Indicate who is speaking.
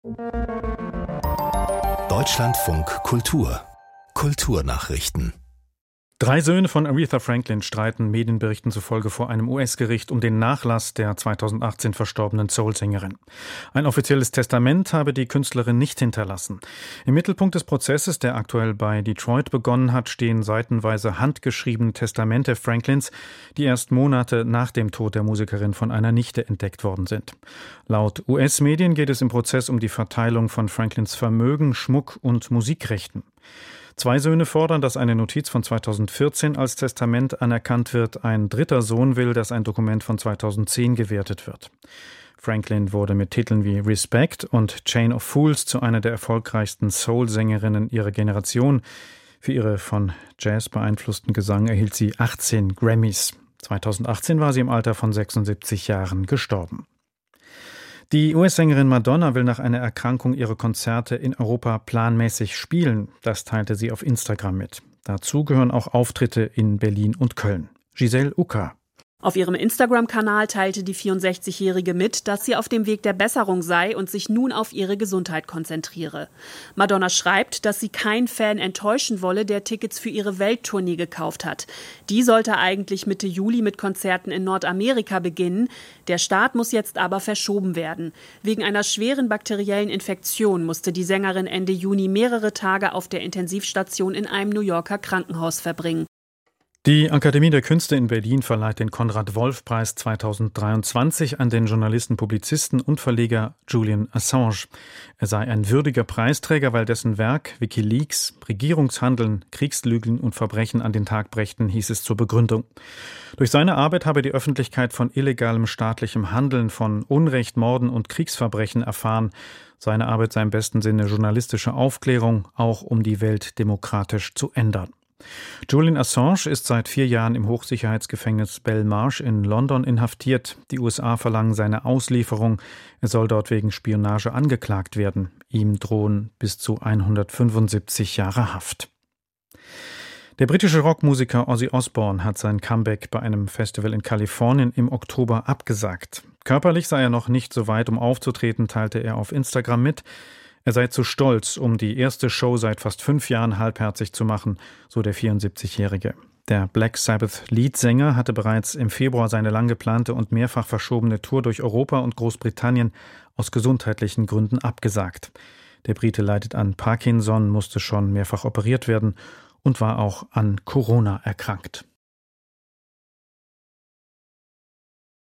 Speaker 1: Deutschlandfunk Kultur. Kulturnachrichten.
Speaker 2: 3 Söhne von Aretha Franklin streiten Medienberichten zufolge vor einem US-Gericht um den Nachlass der 2018 verstorbenen Soul-Sängerin. Ein offizielles Testament habe die Künstlerin nicht hinterlassen. Im Mittelpunkt des Prozesses, der aktuell bei Detroit begonnen hat, stehen seitenweise handgeschriebene Testamente Franklins, die erst Monate nach dem Tod der Musikerin von einer Nichte entdeckt worden sind. Laut US-Medien geht es im Prozess um die Verteilung von Franklins Vermögen, Schmuck und Musikrechten. 2 Söhne fordern, dass eine Notiz von 2014 als Testament anerkannt wird. Ein dritter Sohn will, dass ein Dokument von 2010 gewertet wird. Franklin wurde mit Titeln wie Respect und Chain of Fools zu einer der erfolgreichsten Soul-Sängerinnen ihrer Generation. Für ihre von Jazz beeinflussten Gesang erhielt sie 18 Grammys. 2018 war sie im Alter von 76 Jahren gestorben. Die US-Sängerin Madonna will nach einer Erkrankung ihre Konzerte in Europa planmäßig spielen. Das teilte sie auf Instagram mit. Dazu gehören auch Auftritte in Berlin und Köln. Giselle Ucker.
Speaker 3: Auf ihrem Instagram-Kanal teilte die 64-Jährige mit, dass sie auf dem Weg der Besserung sei und sich nun auf ihre Gesundheit konzentriere. Madonna schreibt, dass sie keinen Fan enttäuschen wolle, der Tickets für ihre Welttournee gekauft hat. Die sollte eigentlich Mitte Juli mit Konzerten in Nordamerika beginnen. Der Start muss jetzt aber verschoben werden. Wegen einer schweren bakteriellen Infektion musste die Sängerin Ende Juni mehrere Tage auf der Intensivstation in einem New Yorker Krankenhaus verbringen.
Speaker 2: Die Akademie der Künste in Berlin verleiht den Konrad-Wolf-Preis 2023 an den Journalisten, Publizisten und Verleger Julian Assange. Er sei ein würdiger Preisträger, weil dessen Werk WikiLeaks Regierungshandeln, Kriegslügen und Verbrechen an den Tag brächten, hieß es zur Begründung. Durch seine Arbeit habe die Öffentlichkeit von illegalem staatlichem Handeln, von Unrecht, Morden und Kriegsverbrechen erfahren. Seine Arbeit sei im besten Sinne journalistische Aufklärung, auch um die Welt demokratisch zu ändern. Julian Assange ist seit 4 Jahren im Hochsicherheitsgefängnis Belmarsh in London inhaftiert. Die USA verlangen seine Auslieferung. Er soll dort wegen Spionage angeklagt werden. Ihm drohen bis zu 175 Jahre Haft. Der britische Rockmusiker Ozzy Osbourne hat sein Comeback bei einem Festival in Kalifornien im Oktober abgesagt. Körperlich sei er noch nicht so weit, um aufzutreten, teilte er auf Instagram mit. Er sei zu stolz, um die erste Show seit fast 5 Jahren halbherzig zu machen, so der 74-Jährige. Der Black Sabbath-Leadsänger hatte bereits im Februar seine lang geplante und mehrfach verschobene Tour durch Europa und Großbritannien aus gesundheitlichen Gründen abgesagt. Der Brite leidet an Parkinson, musste schon mehrfach operiert werden und war auch an Corona erkrankt.